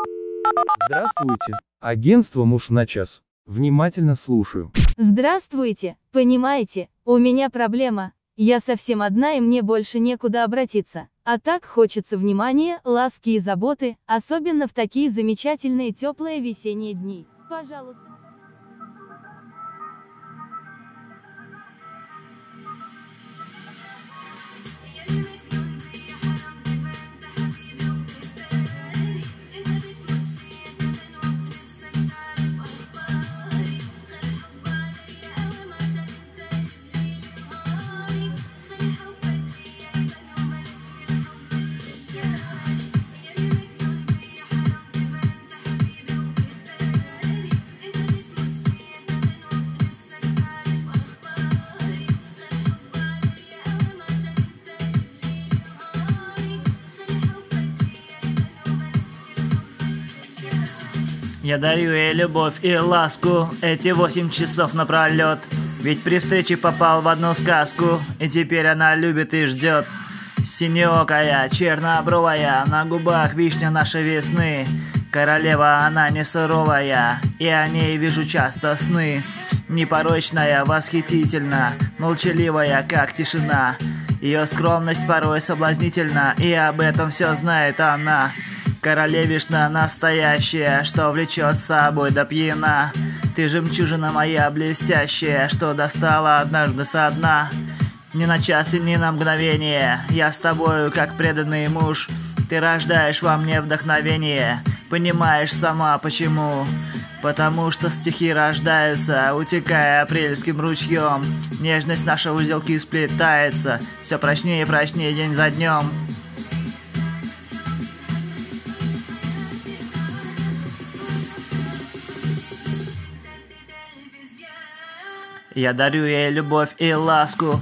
Здравствуйте. Агентство «Муж на час». Внимательно слушаю. Здравствуйте. Понимаете, у меня проблема. Я совсем одна и мне больше некуда обратиться. А так хочется внимания, ласки и заботы, особенно в такие замечательные теплые весенние дни. Пожалуйста. Я дарю ей любовь и ласку эти 8 часов напролет. Ведь при встрече попал в одну сказку, и теперь она любит и ждет. Синеокая, чернобровая, на губах вишня нашей весны. Королева она не суровая, и о ней вижу часто сны. Непорочная, восхитительна, молчаливая, как тишина. Ее скромность порой соблазнительна, и об этом все знает она. Королевишна настоящая, что влечет с собой до пьяна. Ты жемчужина моя блестящая, что достала однажды со дна. Ни на час и ни на мгновение я с тобою, как преданный муж. Ты рождаешь во мне вдохновение, понимаешь сама почему. Потому что стихи рождаются, утекая апрельским ручьем. Нежность наша в узелки сплетается, все прочнее и прочнее день за днем. Я дарю ей любовь и ласку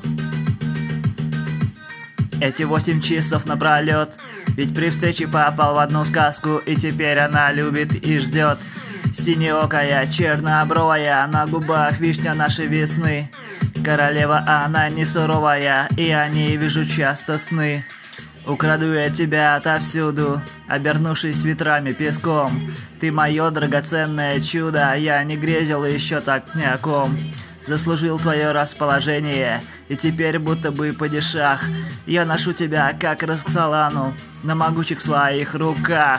эти 8 часов напролет. Ведь при встрече попал в одну сказку, и теперь она любит и ждет. Синеокая, чернобровая, на губах вишня нашей весны. Королева она не суровая, и о ней вижу часто сны. Украду я тебя отовсюду, обернувшись ветрами песком. Ты мое драгоценное чудо, я не грезил еще так ни о ком. Заслужил твое расположение, и теперь будто бы падишах. Я ношу тебя, как Роксолану, на могучих своих руках.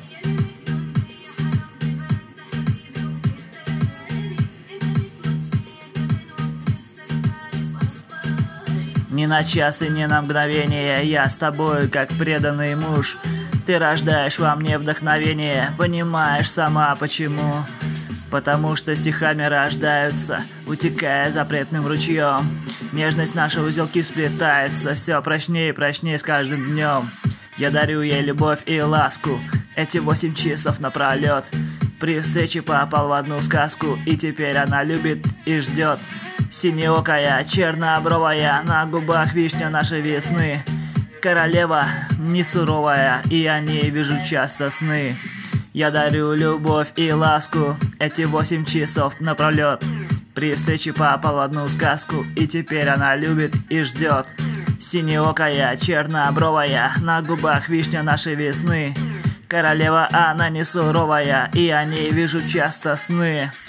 Ни на час и ни на мгновение я с тобой, как преданный муж. Ты рождаешь во мне вдохновение, понимаешь сама почему. Потому что стихами рождаются, утекая запретным ручьем. Нежность наша в узелки сплетается, все прочнее и прочнее с каждым днем. Я дарю ей любовь и ласку эти 8 часов напролет. При встрече попал в одну сказку, и теперь она любит и ждет. Синеокая, чернобровая, на губах вишня нашей весны. Королева не суровая, и о ней вижу часто сны. Я дарю любовь и ласку эти 8 часов напролет. При встрече попал в одну сказку, и теперь она любит и ждет. Синеокая, чернобровая, на губах вишня нашей весны. Королева она не суровая, и о ней вижу часто сны.